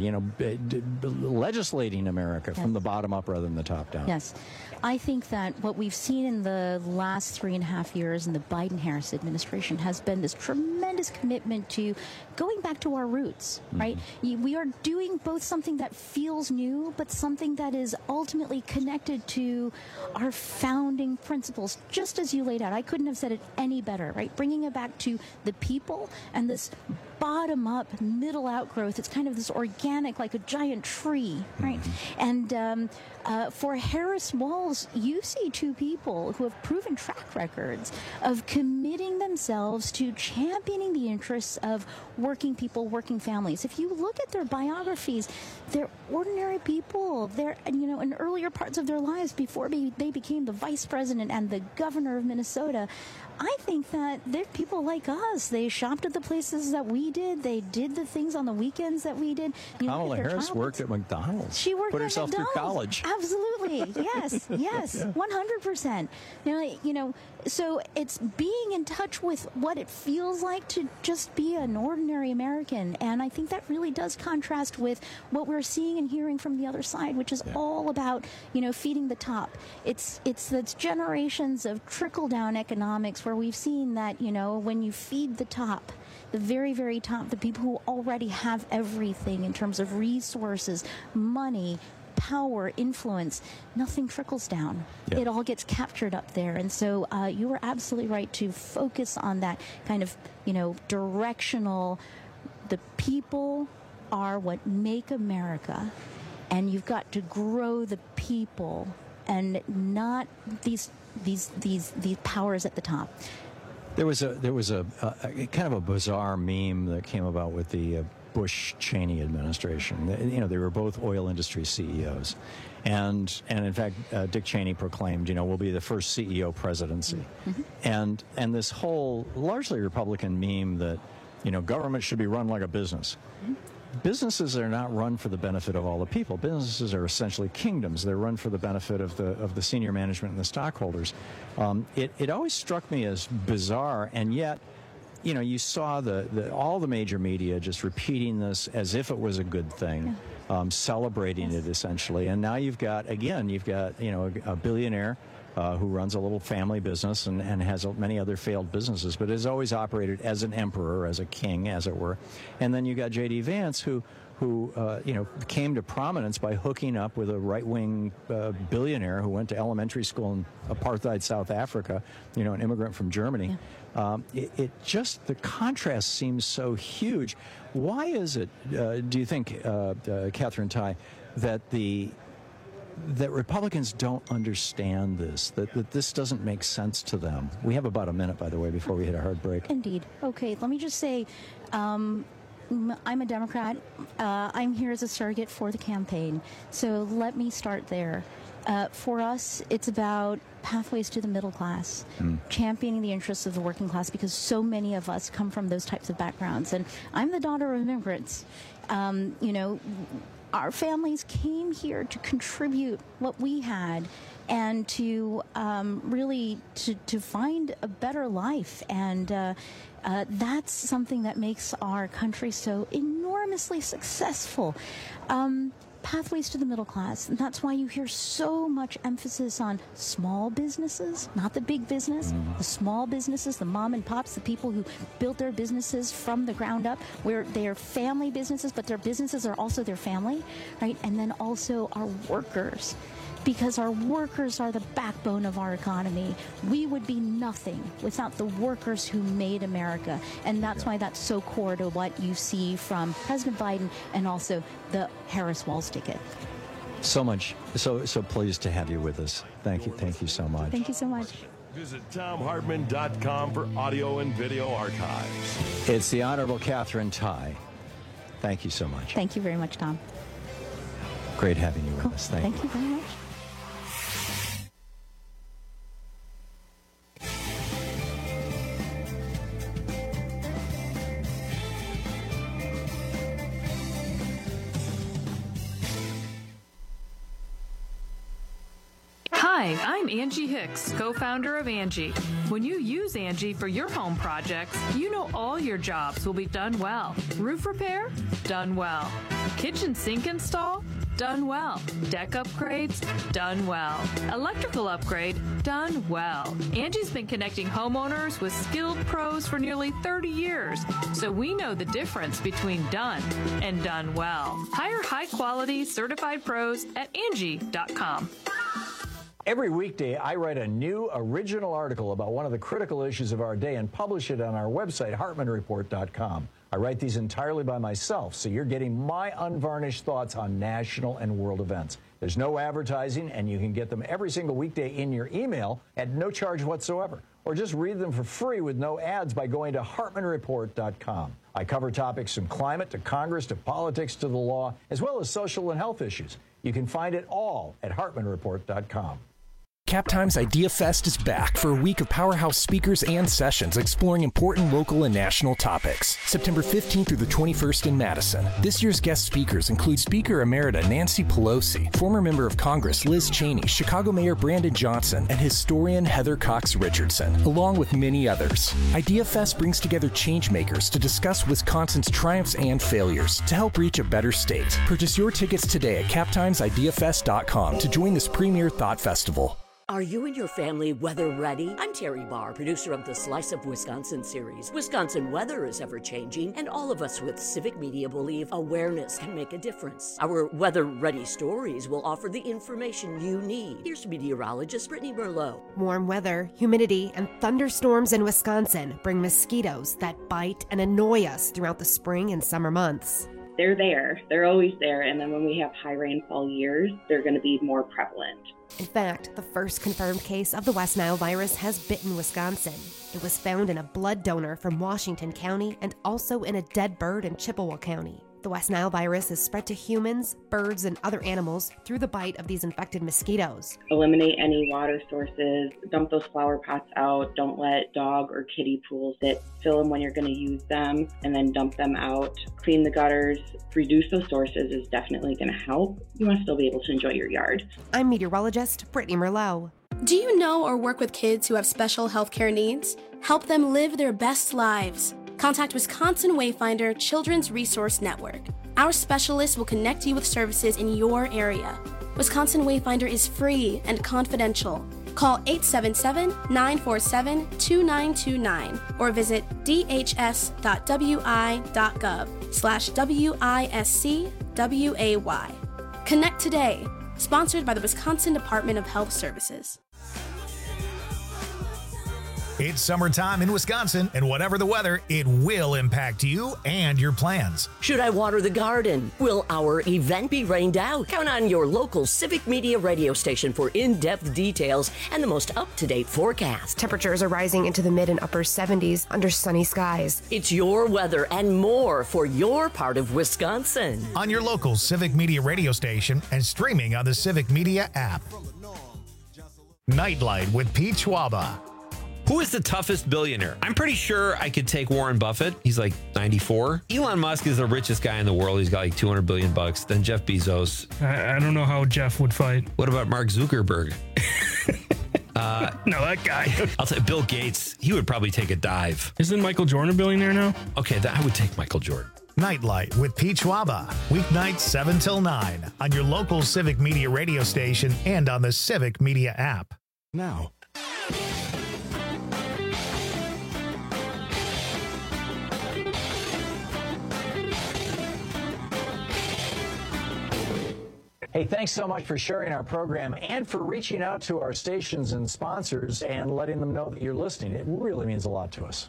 legislating America from the bottom up rather than the top down? Yes. I think that what we've seen in the last 3.5 years in the Biden-Harris administration has been this tremendous commitment to going back to our roots, right? We are doing both something that feels new, but something that is ultimately connected to our founding principles, just as you laid out. I couldn't have said it any better, right? Bringing it back to the people and this bottom-up, middle outgrowth. It's kind of this organic, like a giant tree, right? And for Harris-Walz, you see two people who have proven track records of committing themselves to championing the interests of working people, working families. If you look at their biographies, they're ordinary people. They're, in earlier parts of their lives before they became the vice president and the governor of Minnesota, I think that they're people like us. They shopped at the places that we did. They did the things on the weekends that we did. Kamala Harris worked at McDonald's. She worked Put at herself McDonald's. through college. Absolutely. Yes. Yes. 100%. So it's being in touch with what it feels like to just be an ordinary American. And I think that really does contrast with what we're seeing and hearing from the other side, which is all about, feeding the top. It's generations of trickle-down economics where we've seen that, when you feed the top, the very, very top, the people who already have everything in terms of resources, money, power, influence, nothing trickles down. Yeah. It all gets captured up there. And so you were absolutely right to focus on that kind of, directional. The people are what make America, and you've got to grow the people and not these powers at the top. There was a kind of a bizarre meme that came about with the Bush-Cheney administration. They were both oil industry CEOs. And in fact, Dick Cheney proclaimed, we'll be the first CEO presidency. And this whole largely Republican meme that, government should be run like a business. Businesses are not run for the benefit of all the people. Businesses are essentially kingdoms. They're run for the benefit of the senior management and the stockholders. It always struck me as bizarre, and yet, you saw all the major media just repeating this as if it was a good thing, celebrating it essentially. And now you've got a billionaire who runs a little family business and has many other failed businesses, but has always operated as an emperor, as a king, as it were. And then you got J.D. Vance, who who came to prominence by hooking up with a right-wing billionaire who went to elementary school in apartheid South Africa, an immigrant from Germany. Yeah. The contrast seems so huge. Why is it, do you think, Katherine Tai, that Republicans don't understand this, that this doesn't make sense to them? We have about a minute, by the way, before we hit a hard break. Indeed. Okay, let me just say, I'm a Democrat. I'm here as a surrogate for the campaign. So let me start there. For us, it's about pathways to the middle class, championing the interests of the working class, because so many of us come from those types of backgrounds. And I'm the daughter of immigrants. Our families came here to contribute what we had and to really to find a better life. And that's something that makes our country so enormously successful. Pathways to the middle class. And that's why you hear so much emphasis on small businesses, not the big business, the small businesses, the mom and pops, the people who built their businesses from the ground up, where they're family businesses, but their businesses are also their family, right? And then also our workers, because our workers are the backbone of our economy. We would be nothing without the workers who made America. And that's why that's so core to what you see from President Biden and also the Harris-Walz ticket. So much. So pleased to have you with us. Thank you so much. Thank you so much. Visit TomHartman.com for audio and video archives. It's the Honorable Katherine Tai. Thank you so much. Thank you very much, Tom. Great having you with us. Thank you very much. Hi, I'm Angie Hicks, co-founder of Angie. When you use Angie for your home projects, you know all your jobs will be done well. Roof repair? Done well. Kitchen sink install? Done well. Deck upgrades? Done well. Electrical upgrade? Done well. Angie's been connecting homeowners with skilled pros for nearly 30 years, so we know the difference between done and done well. Hire high-quality certified pros at Angie.com. Every weekday, I write a new original article about one of the critical issues of our day and publish it on our website, HartmanReport.com. I write these entirely by myself, so you're getting my unvarnished thoughts on national and world events. There's no advertising, and you can get them every single weekday in your email at no charge whatsoever. Or just read them for free with no ads by going to HartmanReport.com. I cover topics from climate to Congress to politics to the law, as well as social and health issues. You can find it all at HartmanReport.com. CapTime's Idea Fest is back for a week of powerhouse speakers and sessions exploring important local and national topics. September 15th through the 21st in Madison. This year's guest speakers include Speaker Emerita Nancy Pelosi, former member of Congress Liz Cheney, Chicago Mayor Brandon Johnson, and historian Heather Cox Richardson, along with many others. Idea Fest brings together changemakers to discuss Wisconsin's triumphs and failures to help reach a better state. Purchase your tickets today at CapTimesIdeaFest.com to join this premier thought festival. Are you and your family weather ready? I'm Terry Barr, producer of the Slice of Wisconsin series. Wisconsin weather is ever changing, and all of us with Civic Media believe awareness can make a difference. Our weather ready stories will offer the information you need. Here's meteorologist Brittany Merlot. Warm weather, humidity, and thunderstorms in Wisconsin bring mosquitoes that bite and annoy us throughout the spring and summer months. They're there. They're always there. And then when we have high rainfall years, they're going to be more prevalent. In fact, the first confirmed case of the West Nile virus has bitten Wisconsin. It was found in a blood donor from Washington County and also in a dead bird in Chippewa County. The West Nile virus is spread to humans, birds, and other animals through the bite of these infected mosquitoes. Eliminate any water sources, dump those flower pots out, don't let dog or kitty pools sit. Fill them when you're going to use them, and then dump them out. Clean the gutters, reduce those sources is definitely going to help. You want to still be able to enjoy your yard. I'm meteorologist Brittany Merlot. Do you know or work with kids who have special healthcare needs? Help them live their best lives. Contact Wisconsin Wayfinder Children's Resource Network. Our specialists will connect you with services in your area. Wisconsin Wayfinder is free and confidential. Call 877-947-2929 or visit dhs.wi.gov/WISCWAY. Connect today. Sponsored by the Wisconsin Department of Health Services. It's summertime in Wisconsin, and whatever the weather, it will impact you and your plans. Should I water the garden? Will our event be rained out? Count on your local Civic Media radio station for in-depth details and the most up-to-date forecast. Temperatures are rising into the mid and upper 70s under sunny skies. It's your weather and more for your part of Wisconsin. On your local Civic Media radio station and streaming on the Civic Media app. Nightlight with Pete Schwaba. Who is the toughest billionaire? I'm pretty sure I could take Warren Buffett. He's like 94. Elon Musk is the richest guy in the world. He's got like $200 billion. Then Jeff Bezos. I don't know how Jeff would fight. What about Mark Zuckerberg? No, that guy. I'll say Bill Gates. He would probably take a dive. Isn't Michael Jordan a billionaire now? Okay, I would take Michael Jordan. Nightlight with Pete Schwaba. Weeknights 7 till 9 on your local Civic Media radio station and on the Civic Media app. Now. Hey, thanks so much for sharing our program and for reaching out to our stations and sponsors and letting them know that you're listening. It really means a lot to us.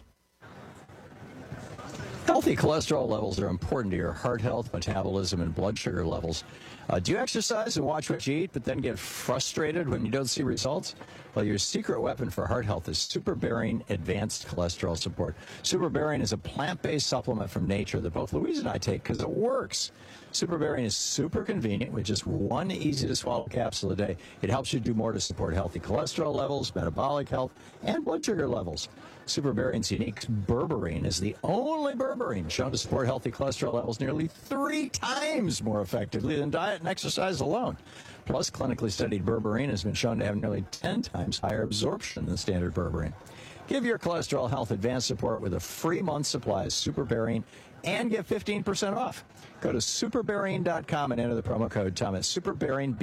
Healthy cholesterol levels are important to your heart health, metabolism, and blood sugar levels. Do you exercise and watch what you eat, but then get frustrated when you don't see results? Well, your secret weapon for heart health is SuperBaring Advanced Cholesterol Support. SuperBaring is a plant-based supplement from nature that both Louise and I take because it works. SuperBaring is super convenient with just one easy-to-swallow capsule a day. It helps you do more to support healthy cholesterol levels, metabolic health, and blood sugar levels. SuperBaring's unique berberine is the only berberine shown to support healthy cholesterol levels nearly 3 times more effectively than diet and exercise alone. Plus, clinically studied berberine has been shown to have nearly 10 times higher absorption than standard berberine. Give your cholesterol health advanced support with a free month supply of SuperBaring and get 15% off. Go to superbearing.com and enter the promo code TOM. It's SuperBaring,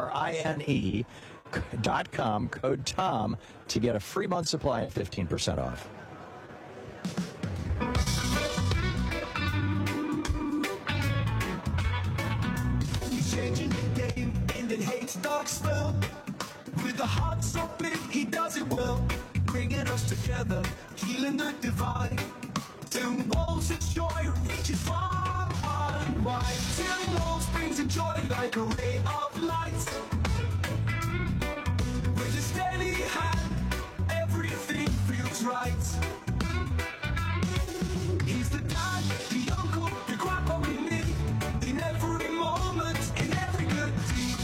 BERINE.com, code TOM, to get a free month supply at 15% off. He's changing the game, and then hates dark spell. With a heart so big, he does it well. Bringing us together, healing the divide. Tim Walls' joy reaches far and wide. Tim Walls brings a joy like a ray of light. With a steady hand, everything feels right. He's the dad, the uncle, the grandpa we need. In every moment, in every good deed.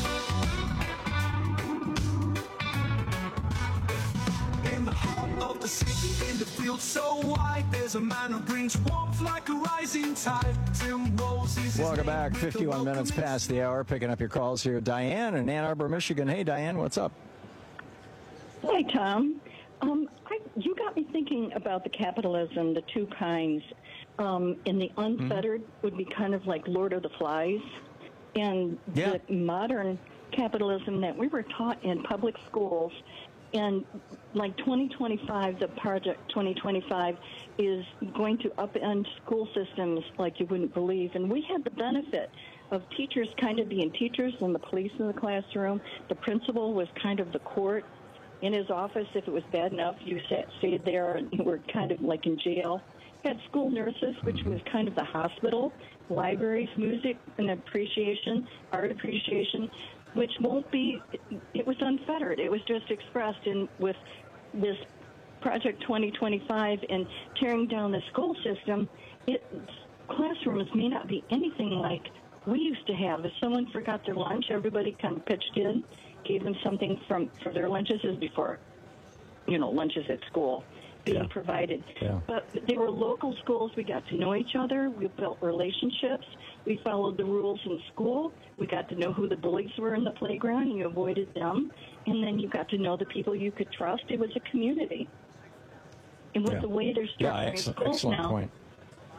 In the heart of the city, in the field so wide, there's a man who brings warmth like a rising tide. Tim Walls is Welcome back. 51 minutes past the hour. Picking up your calls here. Diane in Ann Arbor, Michigan. Hey, Diane, what's up? Hi, Tom. You got me thinking about the capitalism, the two kinds. And the unfettered would be kind of like Lord of the Flies. And the modern capitalism that we were taught in public schools. And like 2025, the Project 2025 is going to upend school systems like you wouldn't believe. And we had the benefit of teachers kind of being teachers and the police in the classroom. The principal was kind of the court. In his office, if it was bad enough, you stayed there and you were kind of like in jail. Had school nurses, which was kind of the hospital, libraries, music and appreciation, art appreciation, which won't be, it was unfettered. It was just expressed in with this Project 2025 and tearing down the school system. Classrooms may not be anything like we used to have. If someone forgot their lunch, everybody kind of pitched in, gave them something for their lunches as before, lunches at school being provided. Yeah. But they were local schools. We got to know each other. We built relationships. We followed the rules in school. We got to know who the bullies were in the playground. You avoided them. And then you got to know the people you could trust. It was a community. And with the way they're structuring schools now, point.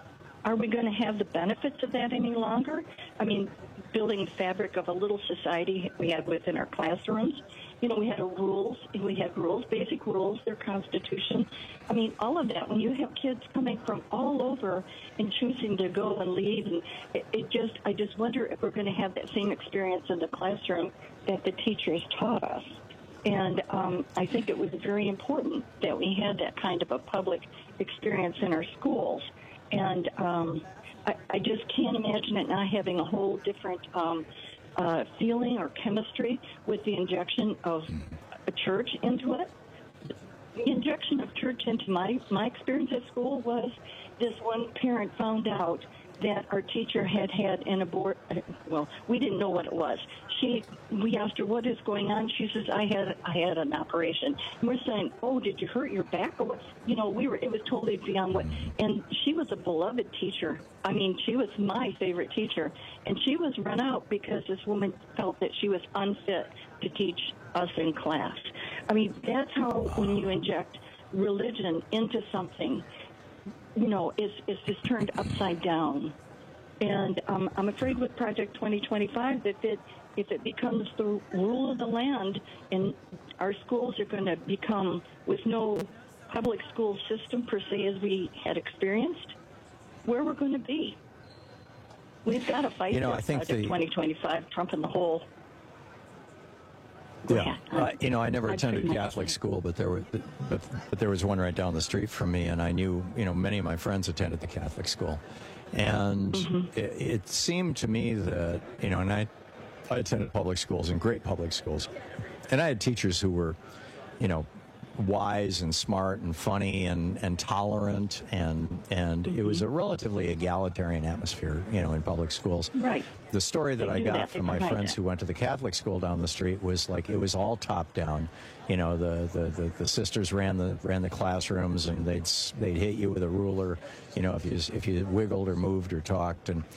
are we going to have the benefits of that any longer? I mean, building the fabric of a little society we had within our classrooms. You know, we had rules, basic rules, their constitution. I mean, all of that. When you have kids coming from all over and choosing to go and leave, and I just wonder if we're going to have that same experience in the classroom that the teachers taught us. And I think it was very important that we had that kind of a public experience in our schools. And I just can't imagine it not having a whole different feeling or chemistry with the injection of a church into it. The injection of church into my experience at school was this one parent found out that our teacher had an abort. Well, we didn't know what it was. We asked her, what is going on? She says, I had an operation. And we're saying, oh, did you hurt your back? Or what? You know, it was totally beyond what. And she was a beloved teacher. I mean, she was my favorite teacher. And she was run out because this woman felt that she was unfit to teach us in class. I mean, that's how when you inject religion into something, you know, it's just turned upside down. And I'm afraid with Project 2025 that if it becomes the rule of the land and our schools are going to become with no public school system per se as we had experienced, where we're going to be. We've got to fight this Project 2025, Trump in the hole. Yeah, I never attended Catholic school, but there was one right down the street from me, and I knew, many of my friends attended the Catholic school, and it seemed to me that, and I attended public schools and great public schools, and I had teachers who were, wise and smart and funny and tolerant, and it was a relatively egalitarian atmosphere, in public schools. Right. The story that I got from my friends who went to the Catholic school down the street was like it was all top down. The sisters ran the classrooms, and they'd hit you with a ruler, if you wiggled or moved or talked, and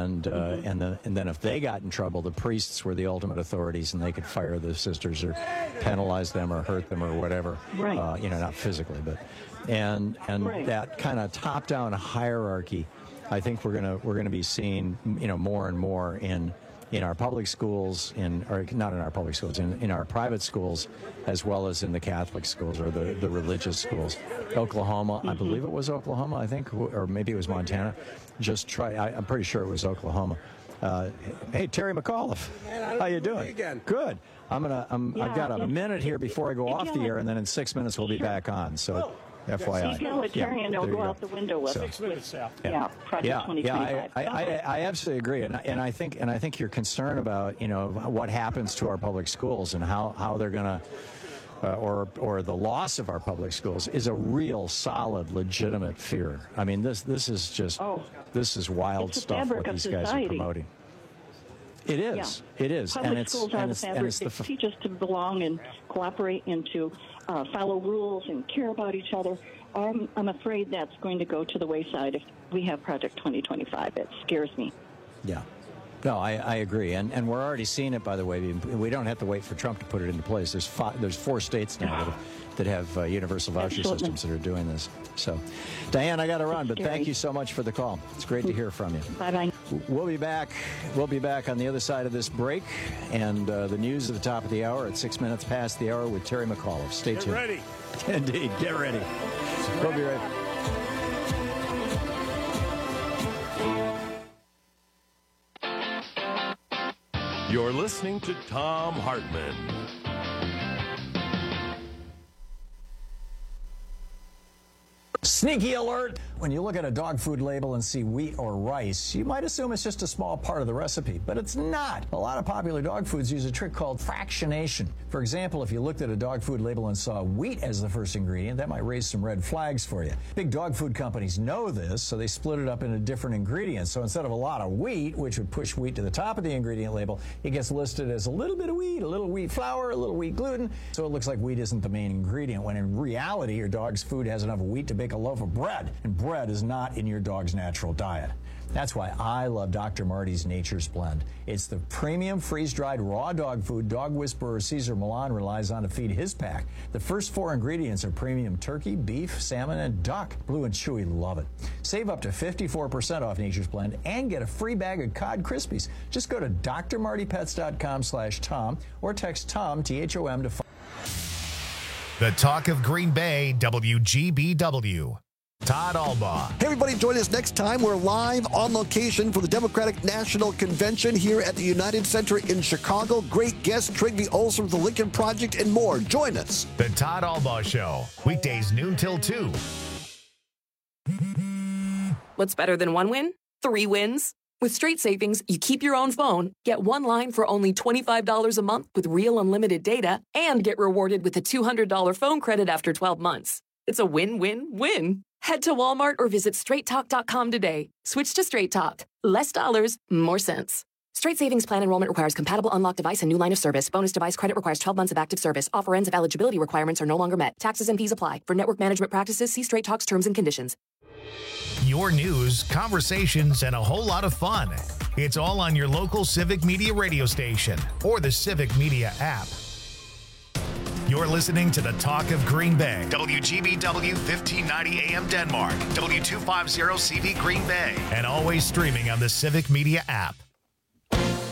then if they got in trouble, the priests were the ultimate authorities, and they could fire the sisters or penalize them or hurt them or whatever. Right. Not physically, but and right. That kind of top down hierarchy, I think we're gonna be seeing more and more in our public schools, or not in our public schools, in our private schools, as well as in the Catholic schools or the religious schools. Oklahoma, I believe it was Oklahoma, I think, or maybe it was Montana. I'm pretty sure it was Oklahoma. Hey, Terry McAuliffe, how you doing? Good. I've got a minute here before I go off the air, and then in 6 minutes we'll be back on. So. FYI. Egalitarian will go out the window with 6 minutes out. Project 2025. I absolutely agree, and I think your concern about what happens to our public schools and how they're going to or the loss of our public schools is a real solid, legitimate fear. I mean, this is just this is wild stuff what these guys are promoting. It is. Yeah. It is. Public schools are the fabric. They teach us to belong and cooperate and to follow rules and care about each other. I'm afraid that's going to go to the wayside if we have Project 2025. It scares me. Yeah. No, I agree. And we're already seeing it, by the way. We don't have to wait for Trump to put it into place. There's 4 states now that have universal voucher systems that are doing this. So, Diane, I got to run, but thank you so much for the call. It's great to hear from you. Bye-bye. We'll be back on the other side of this break, and the news at the top of the hour at 6 minutes past the hour with Terry McAuliffe. Stay tuned. Get ready. Indeed, get ready. We'll be right back. You're listening to Thom Hartmann. Sneaky alert! When you look at a dog food label and see wheat or rice, you might assume it's just a small part of the recipe, but it's not. A lot of popular dog foods use a trick called fractionation. For example, if you looked at a dog food label and saw wheat as the first ingredient, that might raise some red flags for you. Big dog food companies know this, so they split it up into different ingredients. So instead of a lot of wheat, which would push wheat to the top of the ingredient label, it gets listed as a little bit of wheat, a little wheat flour, a little wheat gluten, so it looks like wheat isn't the main ingredient, when in reality, your dog's food has enough wheat to bake a loaf of bread, and bread is not in your dog's natural diet. That's why I love Dr. Marty's Nature's Blend. It's the premium freeze-dried raw dog food dog whisperer Cesar Millan relies on to feed his pack. The first 4 ingredients are premium turkey, beef, salmon, and duck. Blue and Chewy love it. Save up to 54% off Nature's Blend and get a free bag of Cod Krispies. Just go to drmartypets.com/Tom or text Tom, T-H-O-M, to find. The Talk of Green Bay, WGBW. Todd Albaugh. Hey, everybody, join us next time. We're live on location for the Democratic National Convention here at the United Center in Chicago. Great guests, Trygve Olsen of the Lincoln Project, and more. Join us. The Todd Albaugh Show, weekdays noon till 2. What's better than one win? 3 wins. With Straight Savings, you keep your own phone, get one line for only $25 a month with real unlimited data, and get rewarded with a $200 phone credit after 12 months. It's a win-win-win. Head to Walmart or visit straighttalk.com today. Switch to Straight Talk. Less dollars, more sense. Straight Savings Plan enrollment requires compatible unlocked device and new line of service. Bonus device credit requires 12 months of active service. Offer ends if eligibility requirements are no longer met. Taxes and fees apply. For network management practices, see Straight Talk's terms and conditions. Your news, conversations, and a whole lot of fun. It's all on your local Civic Media radio station or the Civic Media app. You're listening to the Talk of Green Bay, WGBW 1590 AM Denmark, W250 CV Green Bay, and always streaming on the Civic Media app.